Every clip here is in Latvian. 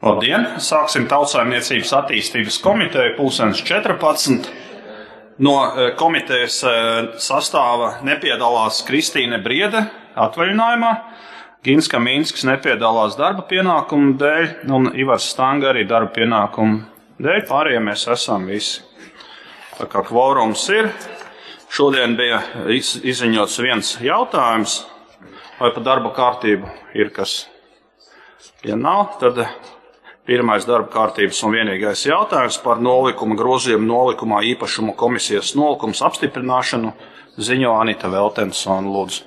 Labdien! Sāksim Tautsaimniecības attīstības komiteju 14:14. No komitejas sastāva nepiedalās Kristīne Briede atvaļinājumā, Ginska Minsks nepiedalās darba pienākumu dēļ un Ivars Stanga arī darba pienākumu dēļ. Pārējie mēs esam visi. Tā kā kvorums ir, šodien bija izziņots viens jautājums, vai pa darba kārtību ir kas. Ja nav, tad pirmais darba kārtības un vienīgais jautājums par nolikuma grozījumu nolikumā īpašuma komisijas nolikums apstiprināšanu ziņo Anita Veltensona, lūdzu.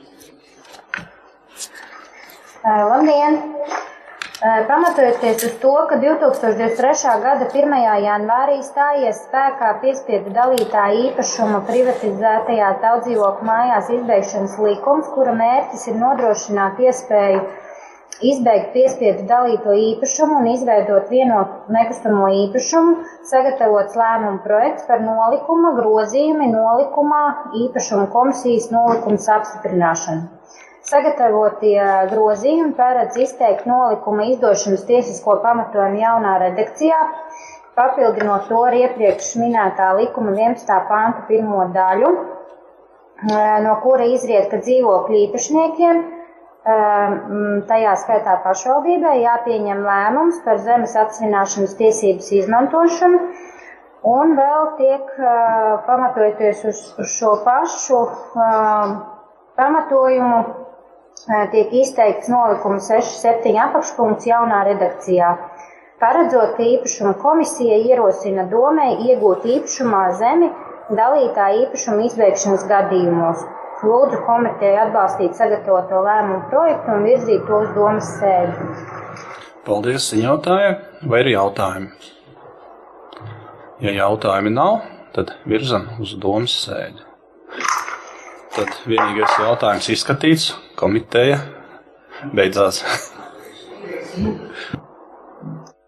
Labdien! Pamatojoties uz to, ka 2023. gada 1. janvārī stājies spēkā piespiedu dalītāja īpašuma privatizētajā daudzdzīvokļu mājās izbeigšanas likums, kura mērķis ir nodrošināt iespēju izbeigt piespiedu dalīto īpašumu un izveidot vienotu nekustamo īpašumu, sagatavots lēmuma projekts par nolikuma grozījumi nolikumā īpašuma komisijas nolikums apstiprināšanu. Sagatavotie grozījumi paredz izteikt nolikuma izdošanas tiesisko pamatojumu jaunā redakcijā, papildinot to ar iepriekš minētā likuma 11. panta 1. daļu, no kura izriet, ka dzīvokļu īpašniekiem, tajā skaitā pašvaldībai, jāpieņem lēmums par zemes atsvināšanas tiesības izmantošanu, un vēl tiek pamatojoties uz šo pašu pamatojumu, tiek izteikts nolikuma 6.7. apakšpunkts jaunā redakcijā. Paredzot, ka īpašuma komisija ierosina domei iegūt īpašumā zemi dalītā īpašuma izbeigšanas gadījumos. Lūdzu komiteju atbalstīt sagatavoto lēmumu projektu un virzīt to uz domas sēdi. Paldies ziņotājai. Vai ir jautājumi? Ja jautājumi nav, tad virzam uz domas sēdi. Tad vienīgais jautājums izskatīts, komiteja beidzās.